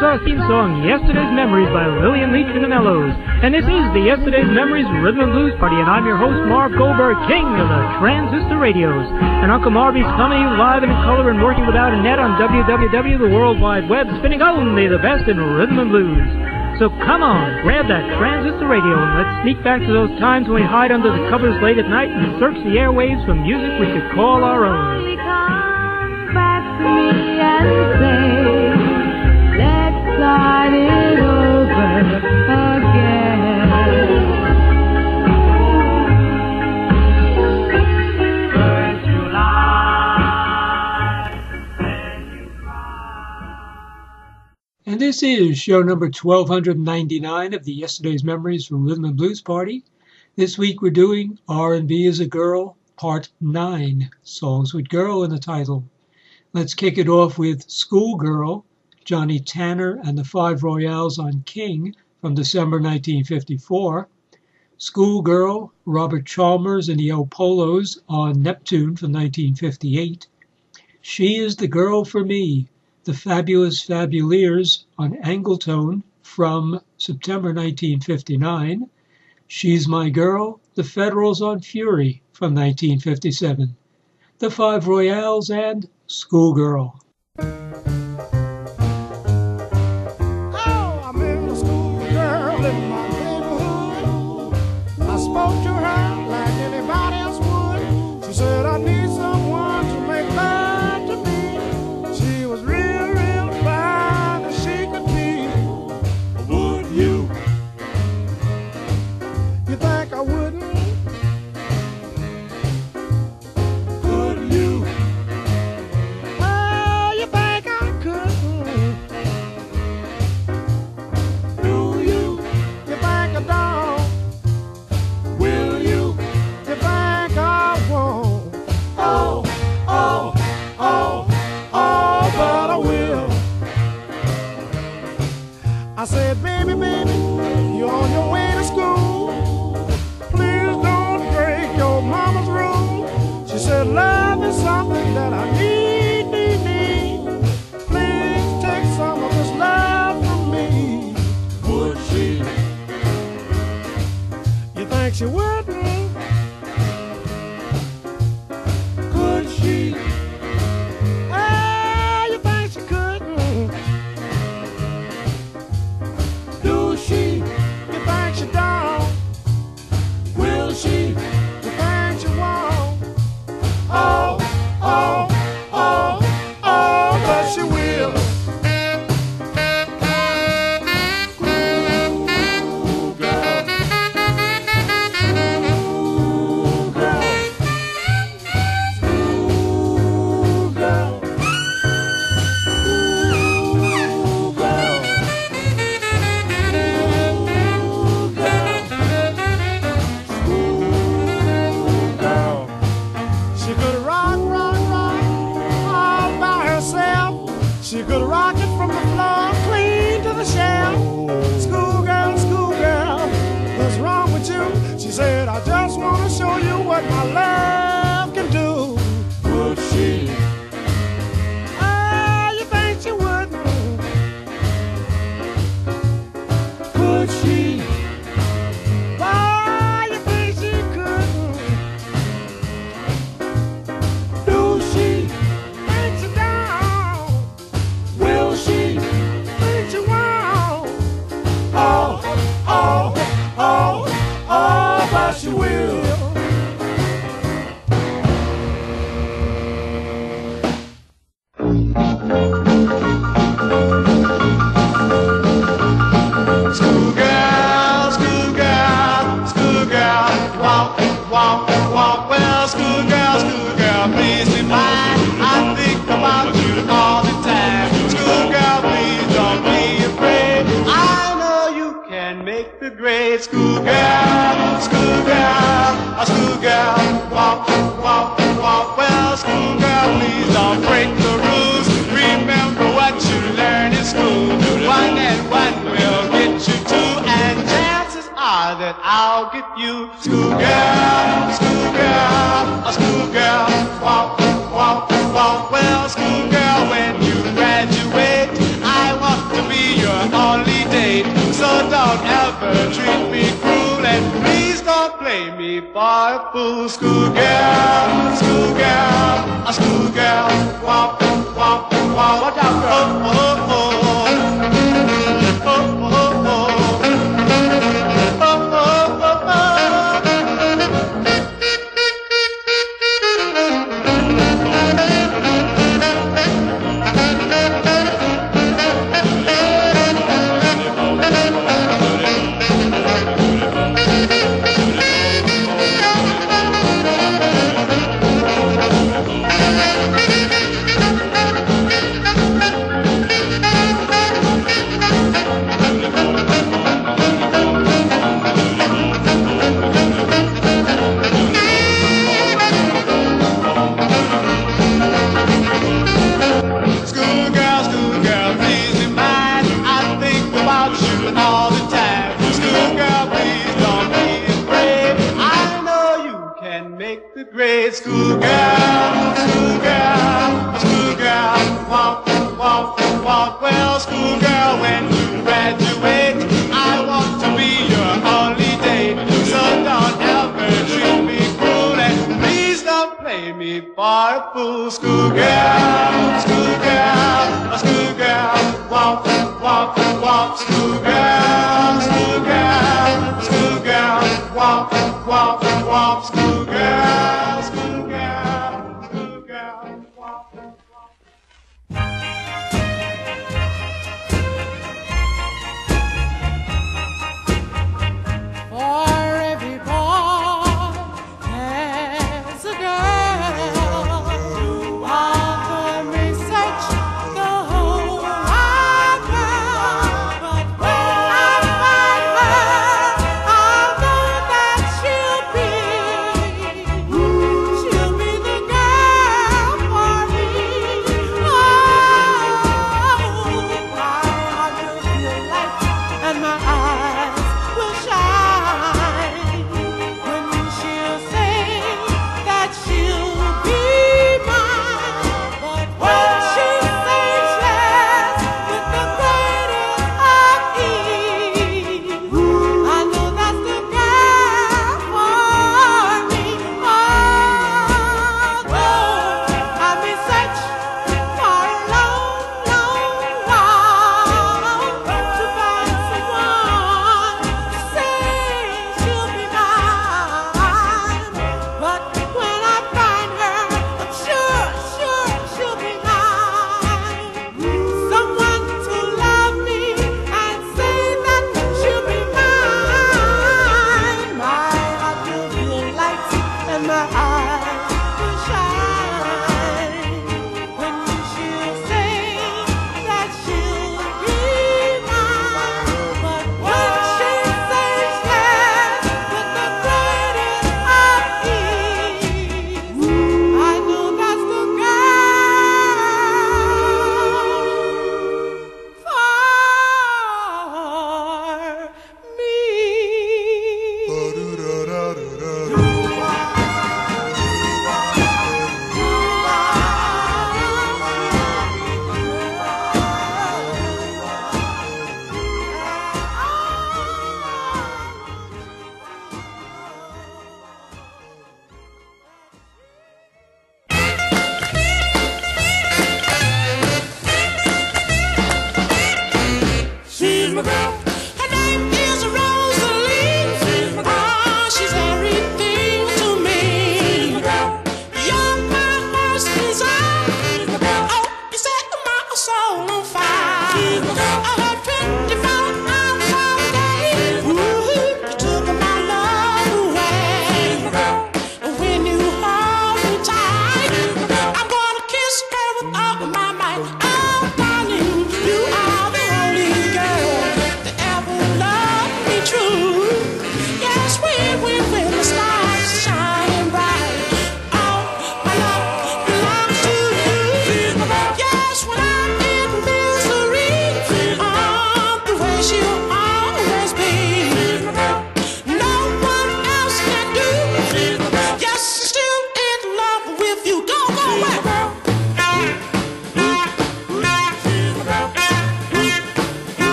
our theme song, Yesterday's Memories by Lillian Leach and the Mellows. And this is the Yesterday's Memories Rhythm and Blues Party, and I'm your host, Marv Goldberg, king of the transistor radios. And Uncle Marvy's coming to you live and in color and working without a net on WWW, the World Wide Web, spinning only the best in rhythm and blues. So come on, grab that transistor radio and let's sneak back to those times when we hide under the covers late at night and search the airwaves for music we could call our own. Come back to me and say, let's start it over again. First July, then you cry. And this is show number 1299 of the Yesterday's Memories from Rhythm and Blues Party. This week we're doing R&B as a Girl, Part 9, Songs with Girl in the title. Let's kick it off with Schoolgirl, Johnny Tanner and the Five Royales on King from December 1954. Schoolgirl, Robert Chalmers and the El Polos on Neptune from 1958. She is the Girl for Me, the Fabulous Fabuleers on Angletone from September 1959. She's My Girl, the Federals on Fury from 1957. The Five Royales and Schoolgirl. Oh, I met a schoolgirl in my neighborhood. I spoke to her like anybody else would. She said, I need someone to make love to me. She was real, real fine as she could be. Would you? You think I wouldn't? Could you? Oh, you think I could? Do you? You think I don't? Will you? You think I won't? Oh, oh, oh, oh, but I will. I said, baby, baby, you're on your way to school. Please don't break your mama's rule. She said, love is something that I need. Please take some of this love from me. Would she? You think she wouldn't? Could she? Ah, you think she couldn't? Do she? You think she don't? Will she? You think she won't? Oh, oh, oh, oh, but she will. Ooh, girl. Ooh, girl. Ooh, girl. Ooh, girl. Girl. She could rock, rock, rock all by herself. She could rock it from the floor clean to the shelf. Schoolgirl, schoolgirl, what's wrong with you? She said, I just want to show you what my love can do. Would she? Ah, you think she wouldn't? Could she? Ah, you think she couldn't? Do she? Think she don't? Will she? Think she won't? Oh, oh, oh, oh, but she will. Schoolgirl, schoolgirl, schoolgirl, walk, walk, walk. Well, schoolgirl, schoolgirl, please be mine. I think about you all the time. Schoolgirl, please don't be afraid. I know you can make the grade. Schoolgirl, schoolgirl, a schoolgirl, walk, walk, walk. Well, schoolgirl, please don't break the rules. Remember what you learned in school. One and one will get you two, and chances are that I'll get you. Schoolgirl, schoolgirl, a schoolgirl, walk, walk, walk. Well, schoolgirl, when you graduate, I want to be your only date. So don't ever treat me cruel, and please don't play me for a fool. Schoolgirl, schoolgirl, a schoolgirl, walk, walk, walk. Watch out, girl. Oh, oh, oh. Oh, oh, oh. Oh, oh, oh, oh. Great schoolgirl, schoolgirl, schoolgirl, walk, walk, walk. Well, schoolgirl, when you graduate, I want to be your only date. So don't ever treat me cruel, and please don't play me for a fool. Schoolgirl, schoolgirl, schoolgirl, walk, walk, walk. Schoolgirl, schoolgirl, schoolgirl, walk, walk, walk. Schoolgirl. Ooh.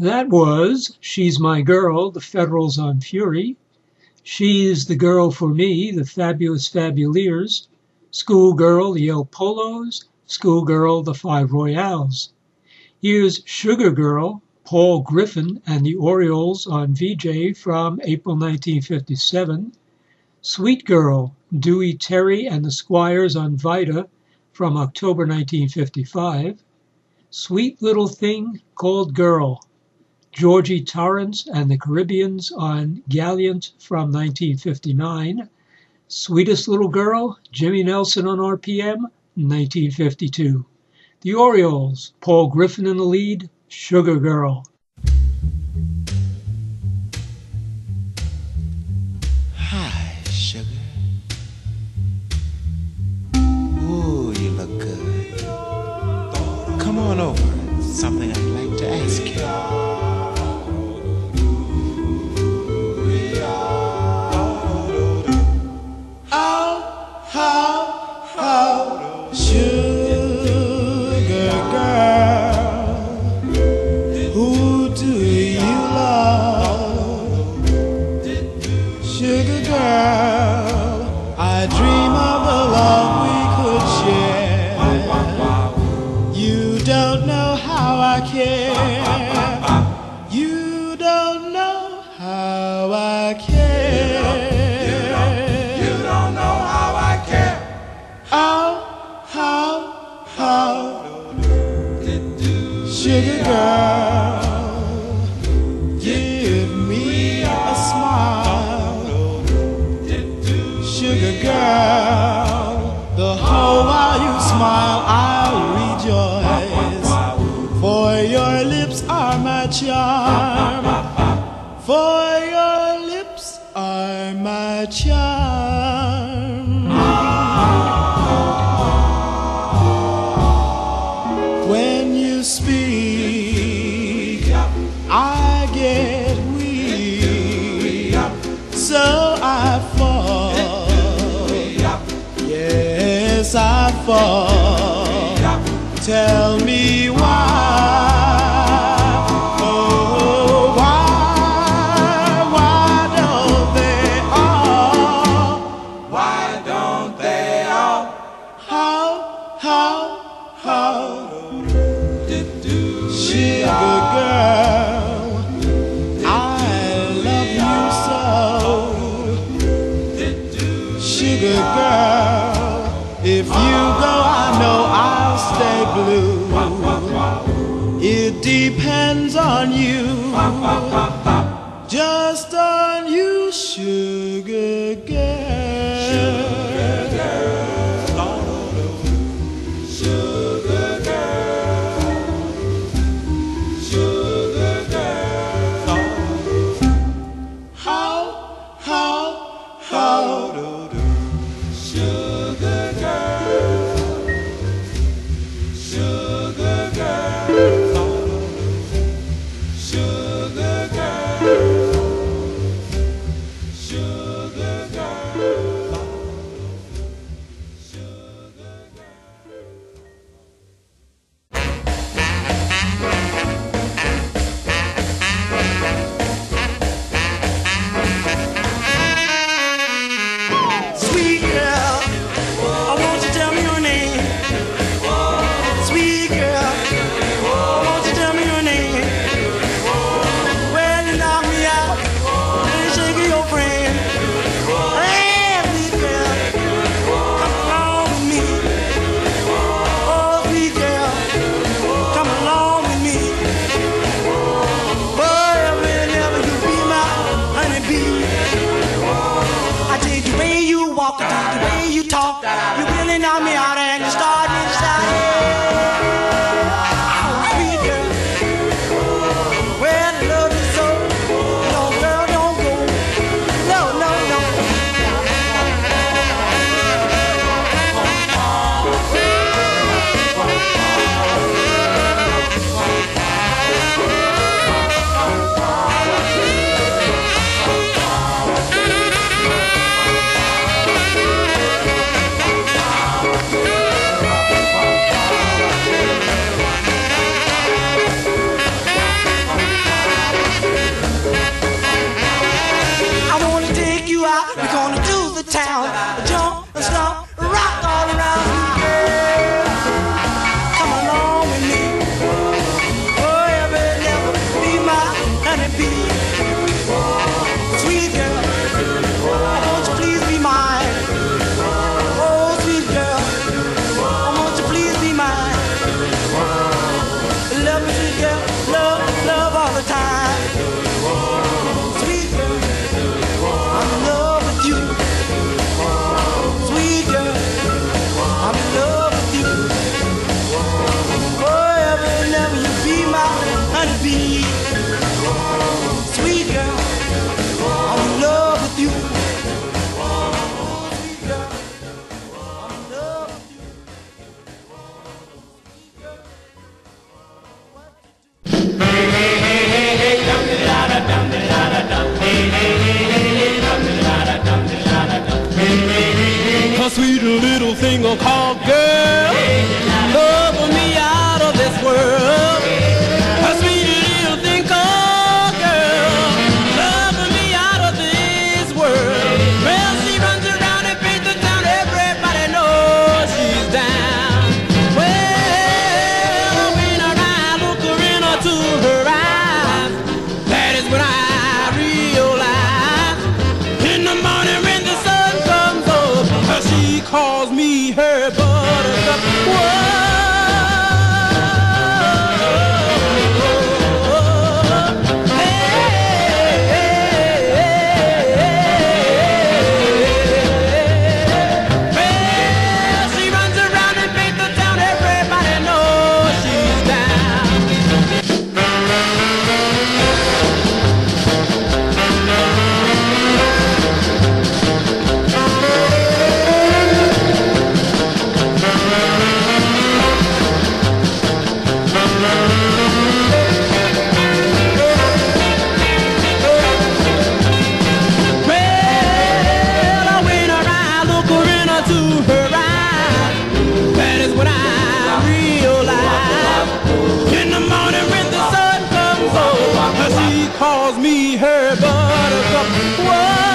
That was She's My Girl, the Federals on Fury. She's the Girl for Me, the Fabulous Fabuleers. Schoolgirl, the El Polos. Schoolgirl, the Five Royales. Here's Sugar Girl, Paul Griffin and the Orioles on VJ from April 1957. Sweet Girl, Dewey Terry and the Squires on Vita from October 1955. Sweet Little Thing Called Girl, Georgie Torrance and the Caribbeans on Gallant from 1959. Sweetest Little Girl, Jimmy Nelson on RPM, 1952. The Orioles, Paul Griffin in the lead, Sugar Girl. Hi, sugar. Ooh, you look good. Come on over. Something I'd like to ask you. Oh, sugar girl, who do you love? Sugar girl, I dream of the love we could share. You don't know how I care. You don't know how I care. You don't know how I care. Oh, sugar girl, give me a smile. Sugar girl, the whole while you smile I'll rejoice. For your lips are my charm. For your lips are my charm. When you speak, I get weak, so I fall. Yes, I fall. Tell me why. Oh, why don't they all? Why don't they all? How? Sugar girl, I love you so. Sugar girl, if you go, I know I'll stay blue. It depends on you, just on you, sugar girl. Sugar girl, sugar girl, sugar girl. How? Sugar girl, sugar girl, sugar girl, sugar girl, sugar Sweet girl, won't you tell me your name? Sweet girl, won't you tell me your name? Well, you knock me out and shake your friend. Hey, sweet girl, come along with me. Oh, sweet girl, come along with me. Boy, whenever you be my honeybee, I take the way you walk, I take the way you talk. You really knock me out and you start me to shout. Oh, sweet girl, well, I love you so. No, girl, don't go. No. rock. We're gonna do the town. Jump and stomp, rock all around. Girl, come along with me. Oh, you better never be my honeybee. Sweet girl, won't you please be mine? Oh, sweet girl, won't you please be mine? Love me, sweet girl, love all the time. Sweet girl, I'm in love with you. Sweet girl, I'm in love with you. Forever and ever you be my honeybee. Sweet girl, I'm in love with you. Sweet girl, I'm in love with you. A sweet little thing called girl, loving me out of this world. A sweet little thing called girl, loving me out of this world. Well, she runs around and paints the town, everybody knows she's down. Well, when I look her into her eyes, that is when I realize. In the morning when the sun comes up, she calls me her buttercup. Whoa. Well, she runs around and paints the town, everybody knows she's down. Well, when I look her into her eyes, that is when I realize. In the morning when the sun comes up, she calls me her buttercup. Whoa.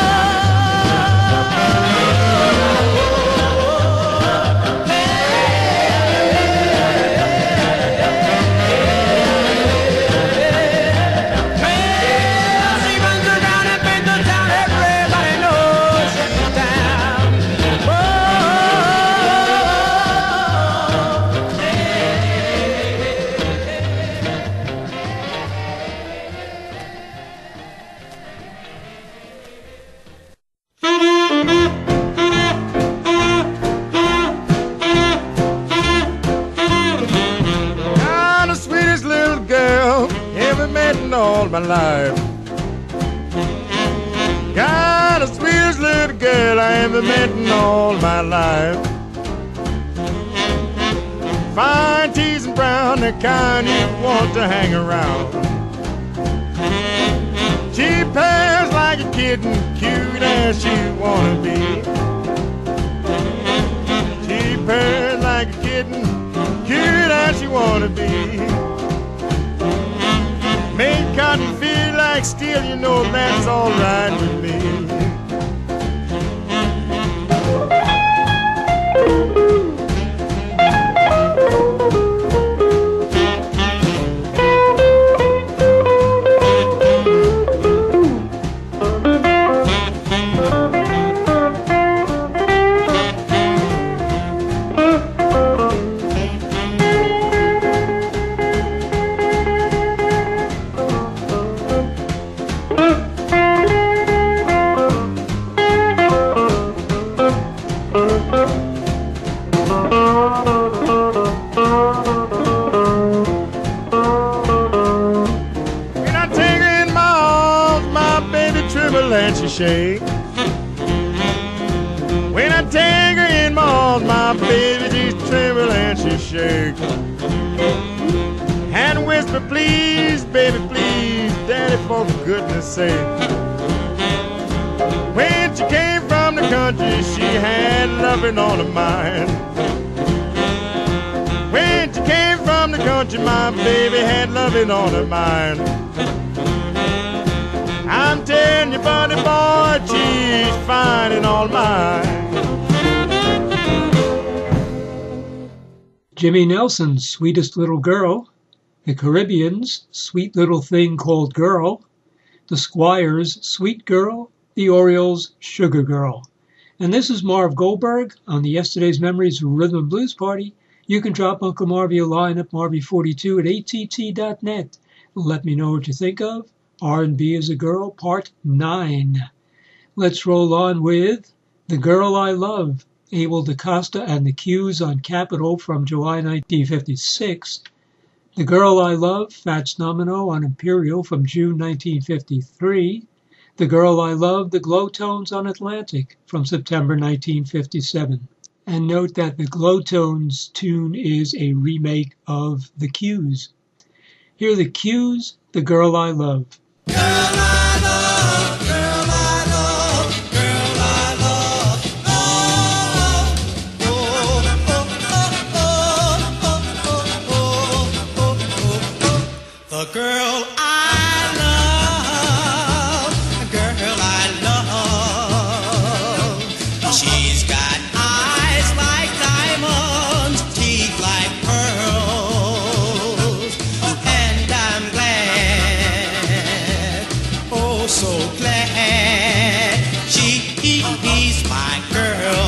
Well, she runs around and paints the town, everybody knows she's down. I'm the sweetest little girl ever met in all my life. God, the sweetest little girl I ever met in all my life. Fine, teased and brown, the kind you want to hang around. She pairs like a kitten, cute as she wanna be. She pairs like a kitten, cute as she wanna be. Make cotton feel like steel, you know that's alright with me. When I take her in my arms, my baby tremble and she shake. When I take her in my arms, my baby she tremble and she shake. And whisper, please, baby, please, daddy, for goodness sake. When she came from the country, she had loving on her mind. When she came from the country, my baby had loving on her mind. I'm telling you, buddy boy, she she's fine and all mine. Jimmy Nelson's Sweetest Little Girl, the Caribbeans' Sweet Little Thing Called Girl, the Squires' Sweet Girl, the Orioles' Sugar Girl. And this is Marv Goldberg on the Yesterday's Memories Rhythm and Blues Party. You can drop Uncle Marvy a line at marvy42 at att.net. Let me know what you think of R&B as a Girl, Part 9. Let's roll on with The Girl I Love, Abel DaCosta and the Q's on Capitol from July 1956. The Girl I Love, Fats Domino on Imperial from June 1953. The Girl I Love, the Glowtones on Atlantic from September 1957. And note that the Glowtones tune is a remake of the Q's. Here are the Q's, The Girl I Love. Girl I love, girl I love, girl I love. Oh, oh, oh, oh, oh, oh, oh, oh, oh. The girl I love, the girl I love. She's got eyes like diamonds, teeth like pearls, and I'm glad, oh so glad, she's my girl.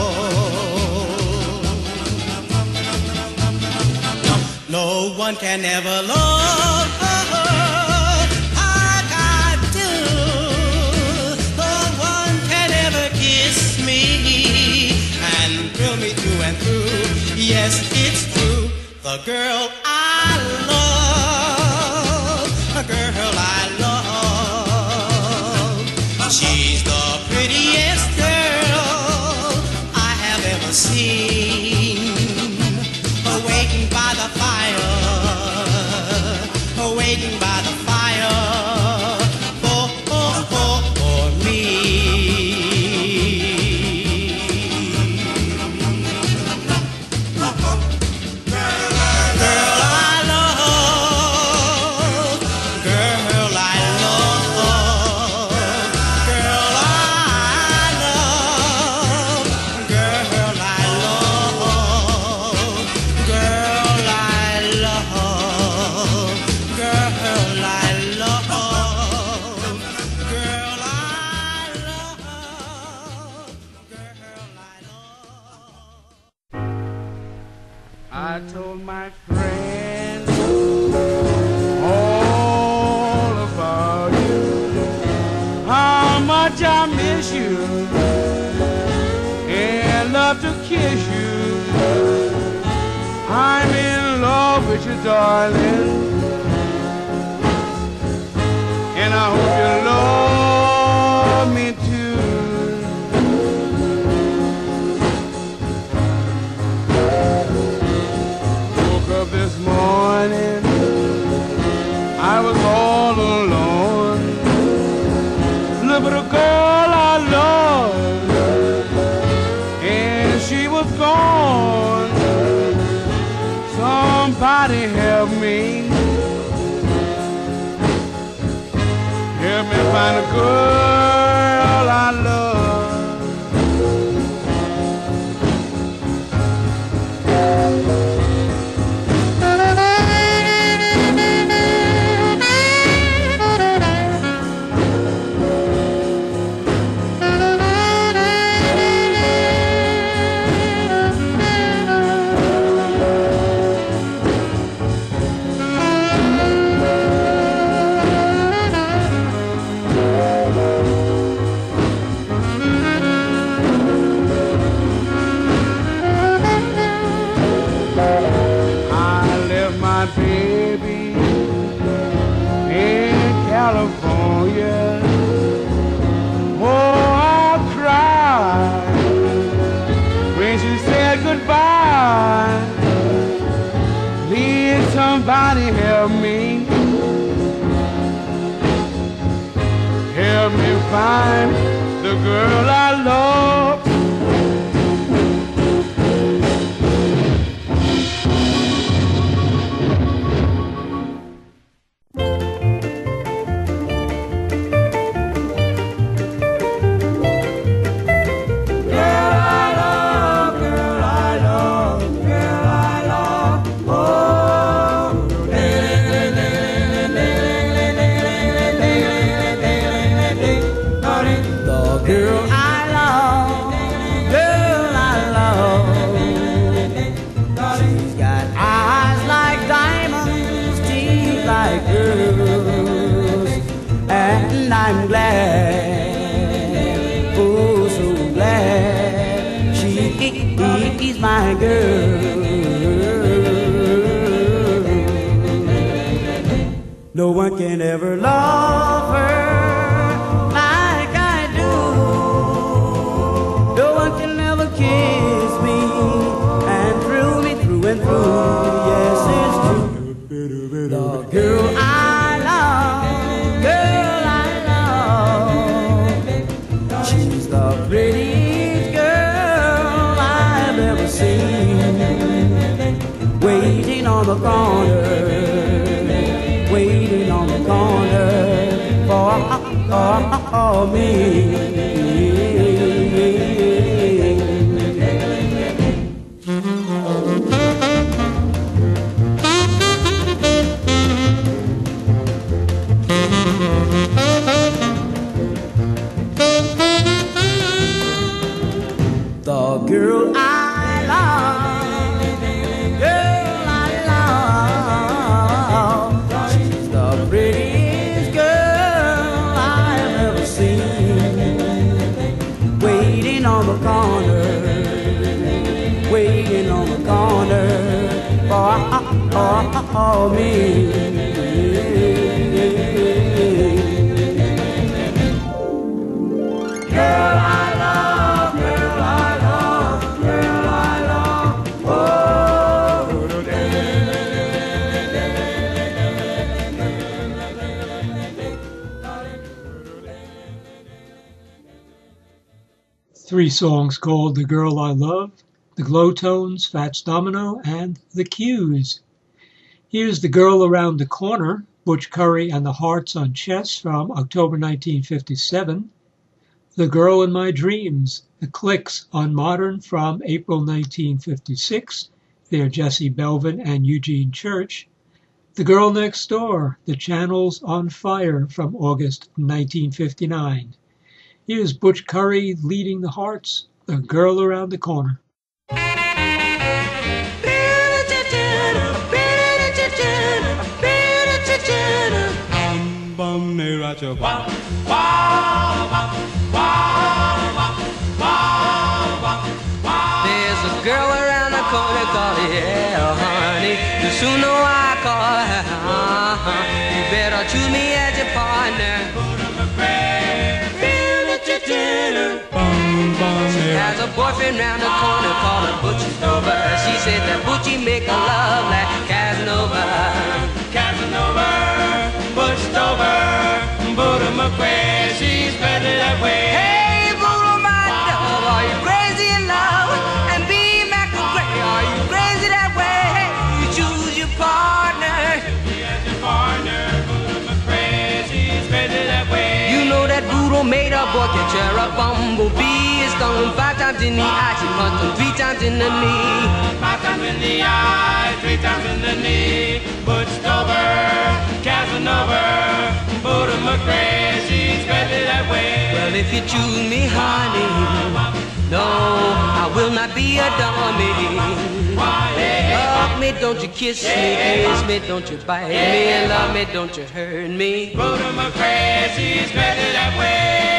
No one can ever love her like I do. No one can ever kiss me and thrill me through and through. Yes, it's true. The girl I love, the girl I love. She's the prettiest girl I have ever seen. Waiting by the fire, waiting by the fire for me. Girl I love, girl I love, girl I love, girl I love, girl I love, girl I love, girl I love, girl I love. I told my friends all about you, how much I miss you and love to kiss you. I'm in love with you, darling, and I hope you love me too. Woke up this morning, I was all alone. Look at the girl I love, and she was gone. Somebody help me. Help me find a girl I love. Somebody help me. Help me find the girl I love. girl I love, girl I love. She's got eyes like diamonds, teeth like pearls, and I'm glad, oh so glad, she's my girl. No one can ever love her like I do. No one can ever kiss me and thrill me through and through. Yes, it's true. The girl I love, girl I love, she's the prettiest girl I've ever seen. Waiting on the corner, waiting on the corner for me. The girl I love, girl I love, she's the prettiest girl I've ever seen. Waiting on the corner, waiting on the corner for me. Girl I love, girl I love, girl I love, oh. Three songs called The Girl I Love, The Glow Tones, Fats Domino, and The Cues. Here's The Girl Around the Corner, Butch Curry and the Hearts on Chess from October 1957. The Girl in My Dreams, The Clicks on Modern from April 1956. They're Jesse Belvin and Eugene Church. The Girl Next Door, The Channels on Fire from August 1959. Here's Butch Curry leading the Hearts, The Girl Around the Corner. There's a girl around the corner called, yeah, honey. The sooner I call her, you better choose me as your partner. She has a boyfriend round the corner called her Butchie Nova. She said that Butchie make her love like Casanova. Casanova, Butch Dover, Buddha McQuay, she's better that way. Hey, Buddha, my dove, are you crazy in love? And B. McGray, are you crazy that way? Hey, you choose your partner. You know that Buddha made a boy catch her a bumblebee. It's stung 5 times in the eye, she punched him 3 times in the knee. 5 times in the eye, 3 times in the knee. Butch Dover, Casanova, Buddha McRae, she's better that way. Well, if you choose me, honey, no, I will not be a dummy. Love me, don't you kiss me, don't you bite me, and love me, don't you hurt me. Buddha McRae, she's better that way.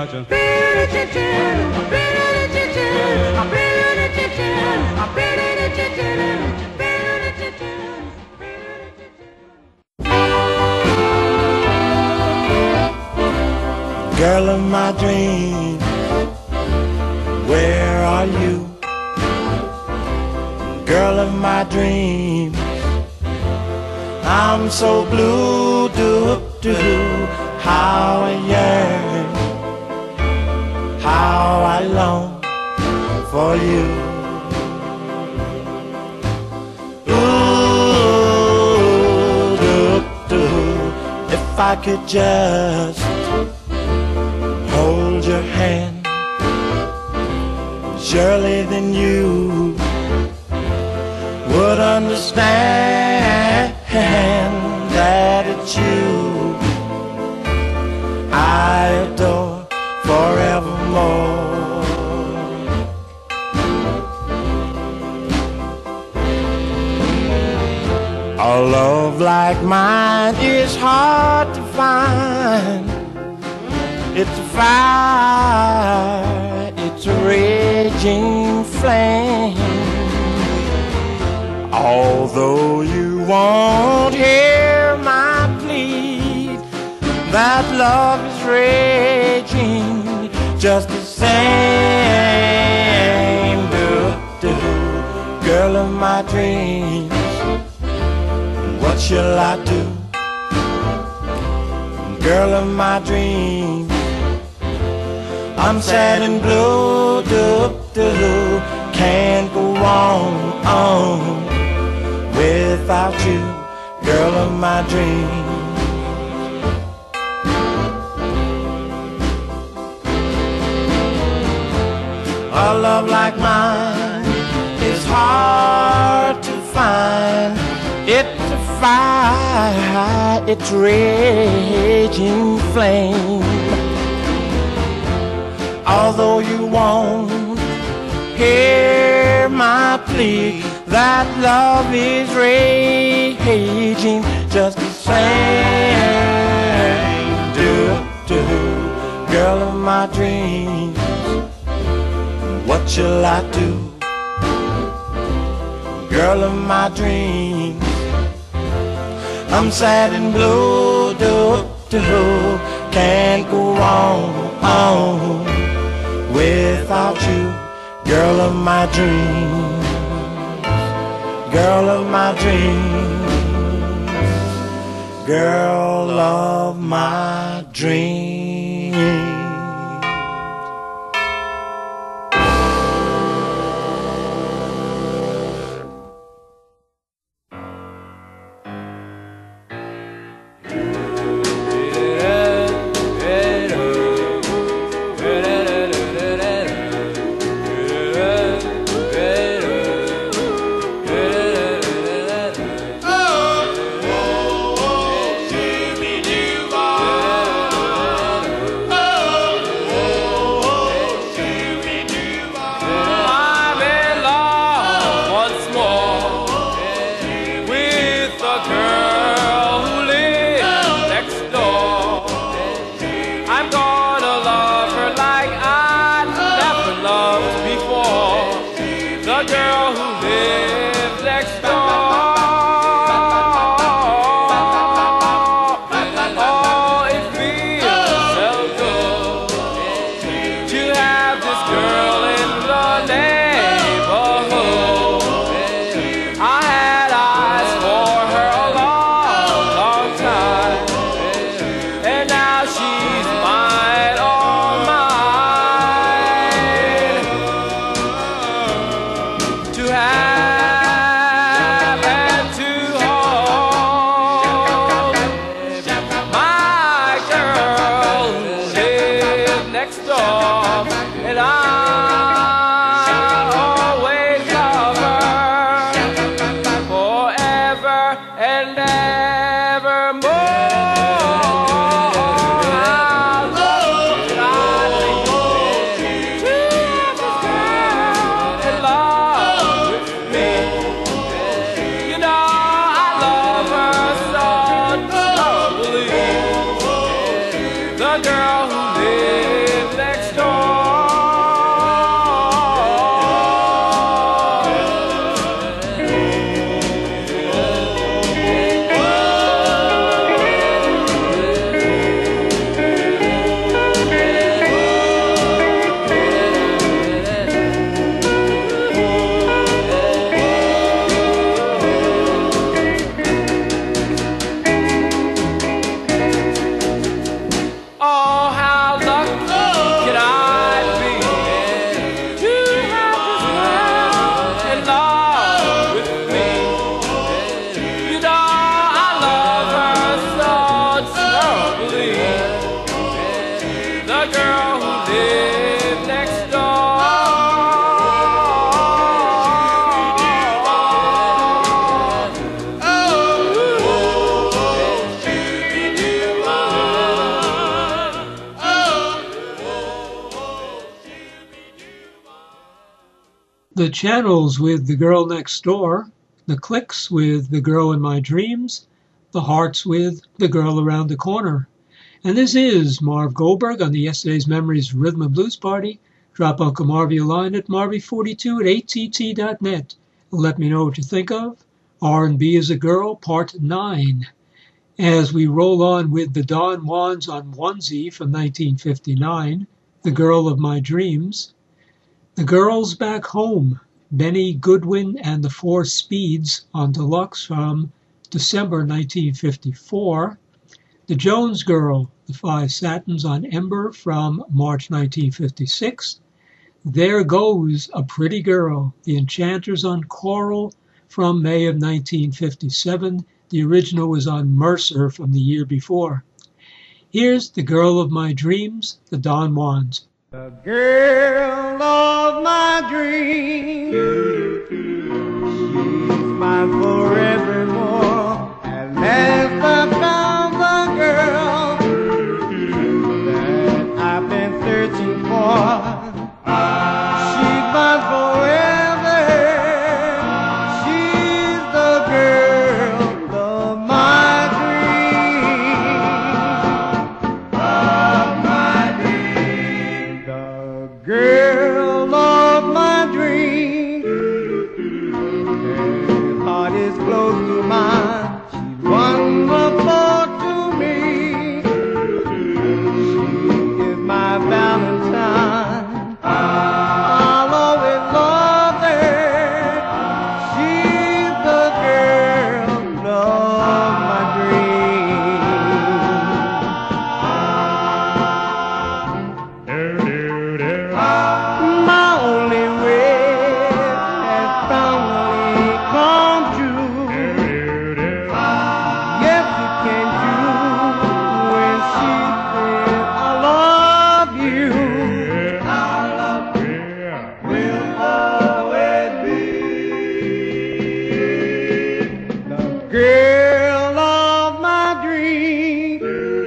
Georgia. Girl of my dreams, where are you? Girl of my dreams, I'm so blue, do how I yearn, how I long for you. Ooh, do if I could just hold your hand, surely then you would understand that it's you I adore forevermore. A love like mine is hard to find. It's a fire, it's a raging flame. Although you won't hear my plea, that love is raging just the same. Do, girl of my dreams, what shall I do? Girl of my dreams, I'm sad and blue, can't go on without you, girl of my dreams. A love like mine is hard to find. It's a fire, it's raging flame. Although you won't hear my plea, that love is raging just the same. Do, girl of my dreams, what shall I do? Girl of my dreams, I'm sad and blue, can't go on without you, girl of my dreams, girl of my dreams, girl of my dreams. The Channels with The Girl Next Door, The Clicks with The Girl in My Dreams, The Hearts with The Girl Around the Corner. And this is Marv Goldberg on the Yesterday's Memories Rhythm and Blues Party. Drop Uncle Marvy a line at marvy42@att.net. Let me know what you think of R&B as a Girl, Part 9. As we roll on with the Don Juans on Onesie from 1959, The Girl of My Dreams. The Girls Back Home, Benny Goodwin and the Four Speeds on Deluxe from December 1954. The Jones Girl, The Five Satins on Ember from March 1956. There Goes a Pretty Girl, The Enchanters on Coral from May of 1957. The original was on Mercer from the year before. Here's The Girl of My Dreams, the Don Juans. The girl of my dreams, she's mine forevermore. At last I found the girl that I've been searching for. She's mine forever. She's the girl of my dreams. The girl of my dreams. Her heart is close to mine. She's wonderful to me. She is my Valentine. I'll always love her. She's the girl of my dreams. My only wish has finally come true. Yes, it came true when she said, I love you. Will always be the girl of my dreams.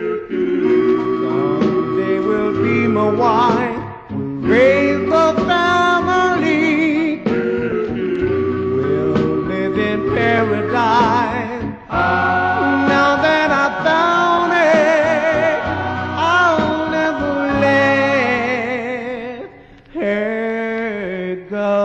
Someday will be my wife. We'll raise a family. We'll live in paradise. Now that I found her, I'll never let her go.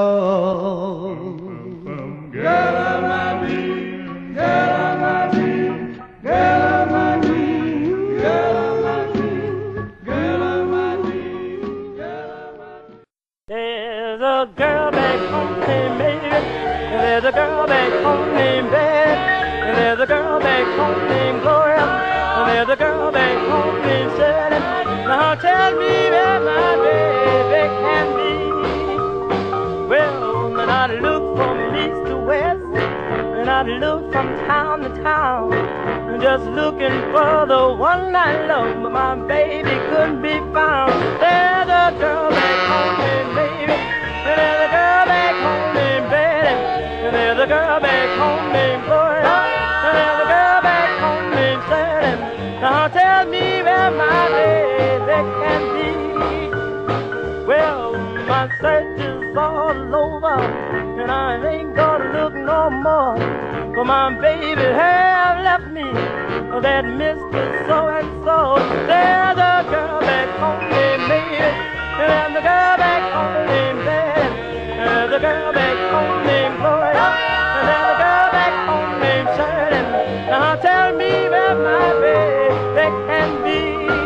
Girl of my dreams, girl of my dreams, girl of my dreams, girl of my dreams, girl of my dreams, girl of my dreams. There's a girl back home named Mary. There's a girl back home named Betty. There's a girl back home named Gloria. There's a girl back home named Sally. Now tell me where my baby can be. Well, when I look from east to west, and I look from town to town, just looking for the one I love, but my baby couldn't be found. There's a girl back home named Baby. There's a girl back home named Betty. There's a girl back home named Gloria. There's a girl back home named Sally. Now tell me where my baby can be. Well, my search is all over, and I ain't gonna look no more. For my baby have left me, that Mr. So-and-so. There's a girl back home named Baby. There's a girl back home named Betty. There's a girl back home named Gloria. There's a girl back home named Shirley. Now tell me where my baby can be.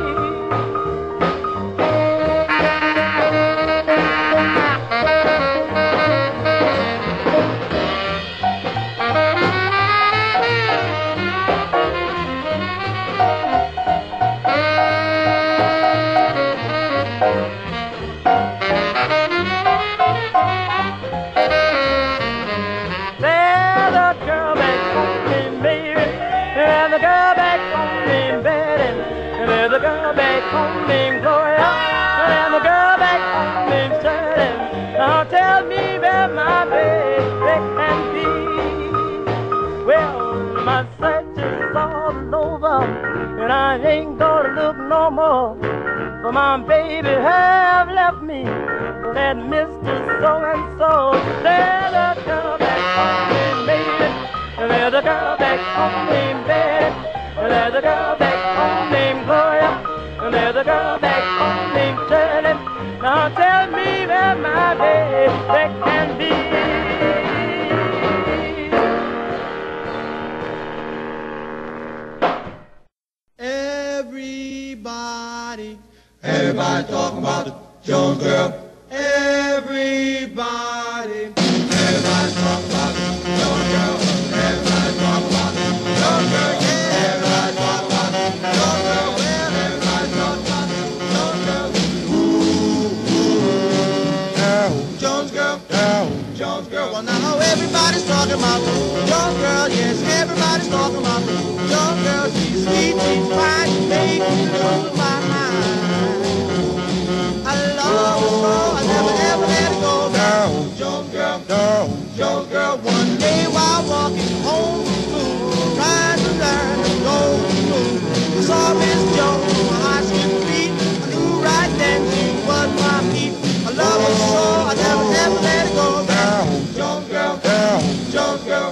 There's a girl back home named Mary. There's a girl back home named Betty. There's a girl back home named Gloria. There's a girl back home named Shirley. Now tell me where my baby can be. Well, my search is all over, and I ain't gonna look no more. For my baby have left me, that Mr. so and so. There's a girl back home baby. There's a girl back home named Betty. There's a girl back home named Gloria. There's a girl back home named Shirley. Now tell me where my baby can be. Everybody talking about the Jones girl. Everybody talking about the Jones girl. Everybody talking about the Jones girl. Everybody talking about the Jones girl. Everybody talking about the Jones girl. Ooh, Jones girl, Jones girl. Well, now everybody's talking about the Jones girl. Yes, everybody's talking about the Jones girl. She's sweet, she's fine, she makes me lose my mind. I love her so, I never ever let her go down. Jones girl, Jones girl. One day while walking home from school, trying to learn to go to school, I saw Miss Jones on my high school feet. I knew right then she was my feet. I love her so, I never ever let her go down. Jones girl, Jones girl.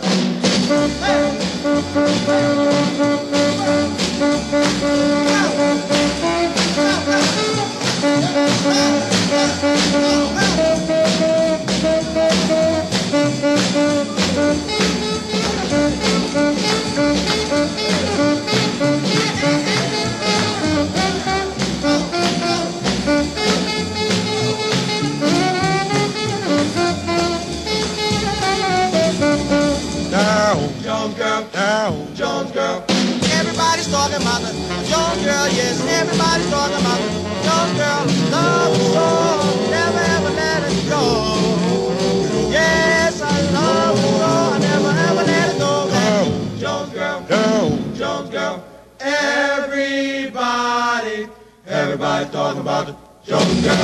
Jones girl. Everybody's talking about the Jones girl, yes, everybody's talking about the Jones girl. Love her so, never ever let her go. Yes, I love her so, I never ever let her go. Jones girl, Jones girl. Everybody's talking about the Jones girl.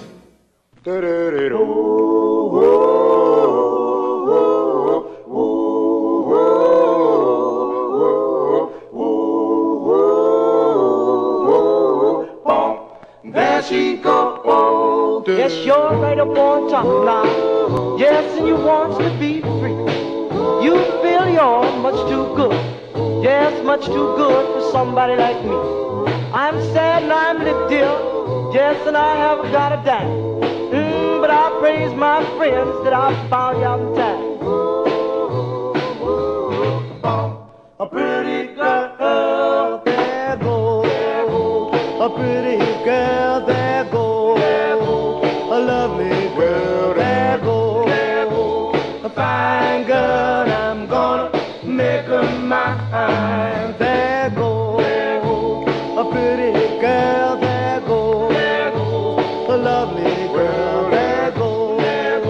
There she goes. Yes, you're right up on top now. Yes, and you want to be free. You feel you're much too good. Yes, much too good for somebody like me. I'm sad and I'm lived dear. Yes, and I haven't got a dime. But I praise my friends that I found you on time. A pretty girl, there goes. A pretty girl, there goes. A lovely girl, there goes. A fine girl, I'm gonna make her mine. There goes. A pretty girl, there goes. A lovely girl, there goes.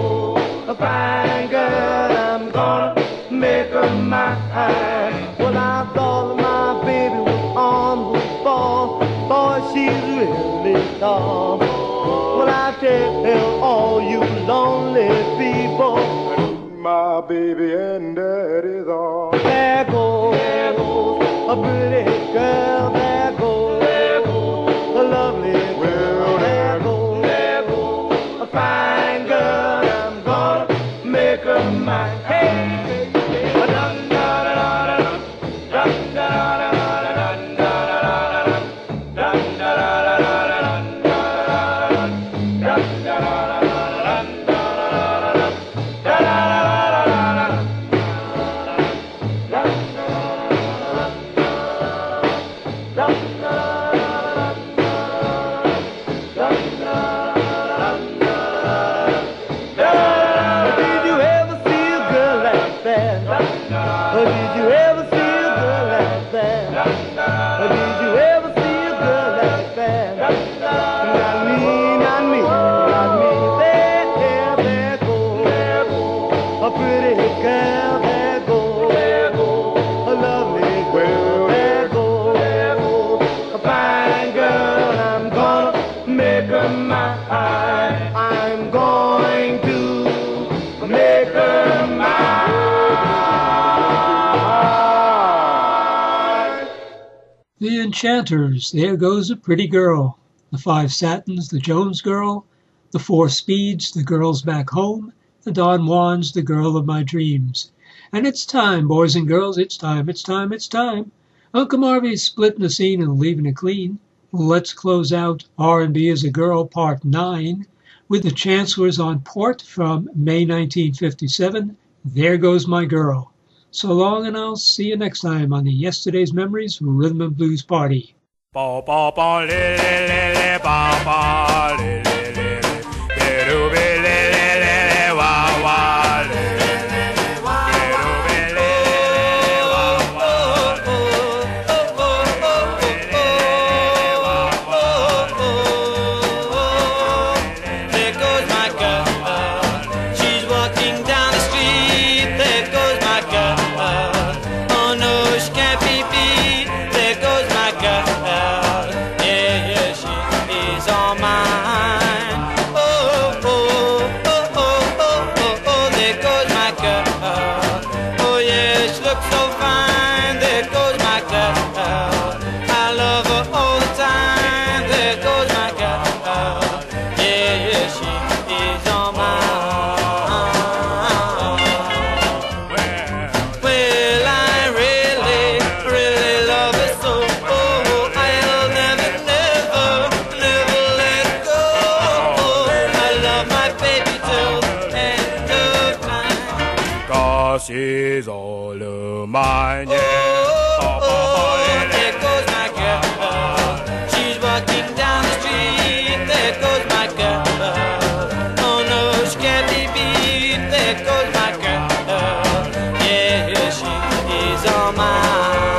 A fine girl, I'm gonna make her mine. Well, I thought my baby was on the ball. Boy, she's really tall. Well, I tell all you lonely people, My baby and that is all. there goes a pretty girl, there goes a lovely girl, there goes a fine girl, I'm gonna make her mine. Hey, The Enchanters, There Goes a Pretty Girl, the Five Satins, the Jones Girl, the Four Speeds, The Girls Back Home, the Don Juans, The Girl of My Dreams. And it's time, boys and girls, it's time, it's time, it's time. Uncle Marvy's splitting the scene and leaving it clean. Let's close out R&B as a Girl, Part 9, with the Chancellors on Port from May 1957, There Goes My Girl. So long, and I'll see you next time on the Yesterday's Memories Rhythm and Blues Party. Ba ba ba le le le le ba ba le le le le do be le le le le wa wa le le le wa do be le le wa wa There goes my girl, she's walking down the street. There goes my girl, oh no, she can't be beat. There goes my girl, yeah, yeah, she is all mine. Oh, oh, oh, oh, oh, oh, oh, there goes my girl. Oh yeah, she looks so fine. There goes my girl, I love her all the time. There goes my girl, yeah, yeah, she is all mine. Well, I really, really love her so. Oh, I'll never, never, never let go. I love my baby till the end of time. 'cause she's all of mine, yeah. Oh, there goes my girl. She's walking down the street. There goes my girl. Oh no, she can't be beat. There goes my girl. Yeah, yeah, she is all mine.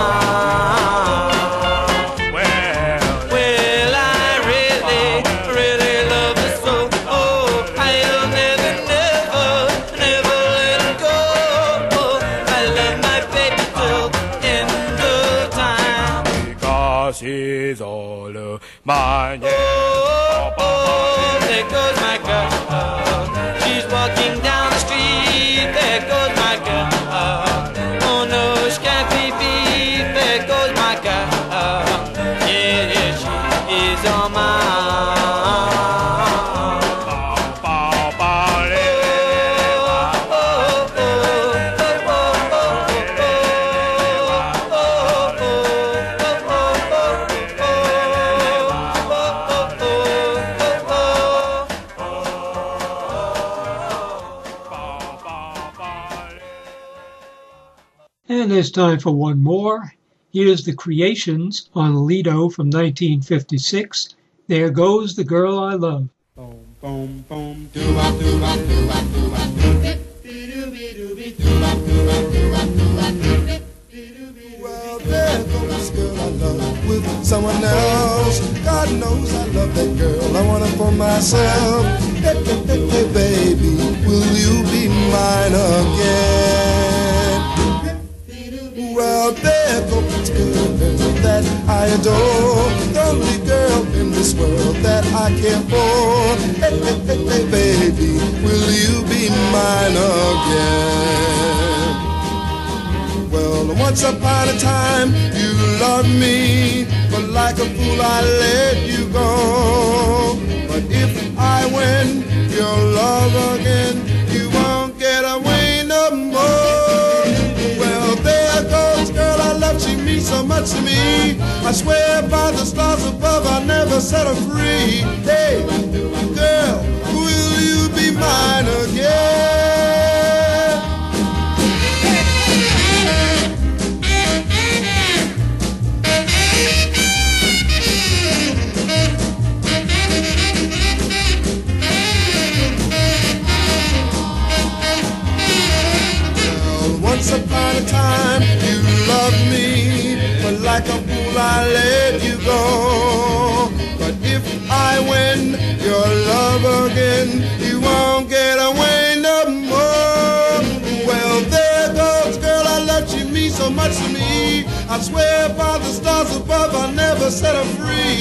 Well, I really, really love her so. Oh, I'll never, never, never let her go. I love my baby till the end of time. Because she's all of mine, yeah. Oh, there goes my girl. She's walking down the street. There goes my girl. Oh no, she can't be beat. There goes my girl. Yeah, yeah, she is all mine. Ba ba le And there's time for one more. Here's the Creations on Lido from 1956. There Goes the Girl I Love. Boom, boom, boom. Well, there goes this girl I love with someone else. God knows I love that girl. I want her for myself. Hey, hey, hey, hey, baby, will you be mine again? Well, there goes this girl that I adore. The only girl in this world that I care for. Hey, hey, hey, hey, baby, will you be mine again? Well, once upon a time you loved me, but like a fool I let you go. But if I win your love again, you won't get away no more. Well, there goes girl I love, she means so much to me. I swear by the stars above I'll never set her free. Hey, girl, will you be mine again? Once upon a time you loved me, but like a fool I let you go. But if I win your love again, you won't get away no more. Well, there goes girl I love, she means so much to me. I swear by the stars above I'll never set her free.